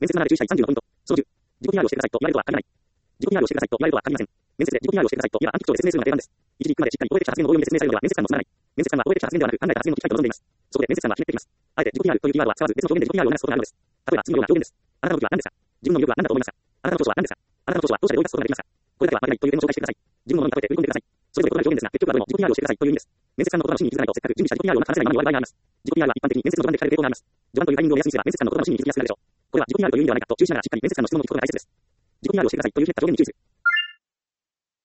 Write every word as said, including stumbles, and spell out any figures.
面接マナーで注意したいさんじゅうのポイント。そのじゅう、自己 ピーアール をしてくださいと言われるとは限らない。自己 ピーアール をしてくださいと言われるとは限りません。面接で自己 ピーアール をしてくださいと言えば暗記口調で説明するのが定番です。一時行くまでしっかり攻撃者発言の応用に説明されるのでは面接官もつまらない。面接官は攻撃者発言ではなく考えた発言の機会と望んでいます。そこで面接官はひねっています。あえて自己 ピーアール というキーワードは使わず別の表現で自己 ピーアール を促すことがあるのです。例えば次のような表現です。あなたの武器は何ですか？自分の魅力は何だと思いますか？あなたの長所は何ですか？あなたの長所はどうしたらどう生かすことができますか？これだけは負けないという点を紹介してください。自分のものに例えて売り込んでください。それぞれ異なる表現ですが、結局はどれも自己 ピーアール をしてくださいという意味です。面接官の言葉の真に気づかないとせっかく準備した自己 ピーアール を話せないままに終わる場合があります。自己 ピーアール は一般的に面接の序盤で聞かれる傾向があります。序盤というタイミングを目安にすれば面接官の言葉の真に気づきやすくなるでしょう。これは自己 ピーアール という意味ではないかと注意しながらしっかり面接官の質問の聞くことが大切です。自己 ピーアール をしてくださいというひねった表現に注意する。